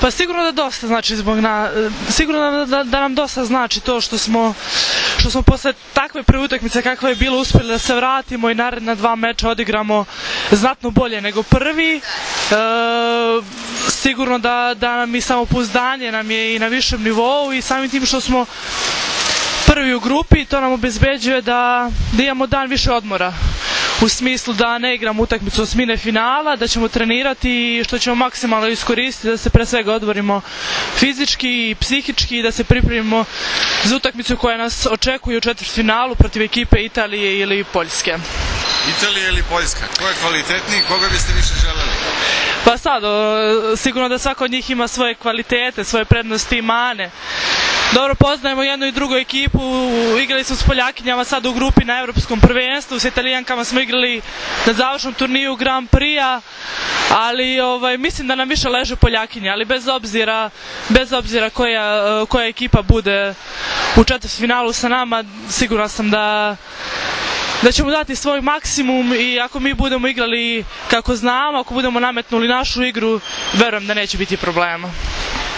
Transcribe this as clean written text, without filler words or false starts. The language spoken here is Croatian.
Pa sigurno da dosta znači sigurno da nam dosta znači to što smo posle takve prve utakmice kakva je bilo uspjeli da se vratimo i naredna 2 meča odigramo znatno bolje nego prvi. Sigurno da nam i samopouzdanje nam je i na višem nivou i samim tim što smo prvi u grupi, to nam obezbeđuje da imamo dan više odmora. U smislu da ne igramo utakmicu osmine finala, da ćemo trenirati i što ćemo maksimalno iskoristiti da se pre svega odmorimo fizički i psihički i da se pripremimo za utakmicu koja nas očekuje u četvrtfinalu protiv ekipe Italije ili Poljske. Italija ili Poljska? Ko je kvalitetniji? Koga biste više želeli? Pa sad, sigurno da svako od njih ima svoje kvalitete, svoje prednosti i mane. Dobro poznajemo jednu i drugu ekipu, igrali smo s Poljakinjama sad u grupi na evropskom prvenstvu, s Italijankama smo igrali na završnom turniju Grand Prix-a, ali mislim da nam više leže Poljakinje, ali bez obzira koja ekipa bude u četvrtfinalu sa nama, sigurna sam da ćemo dati svoj maksimum i ako mi budemo igrali kako znamo, ako budemo nametnuli našu igru, verujem da neće biti problema.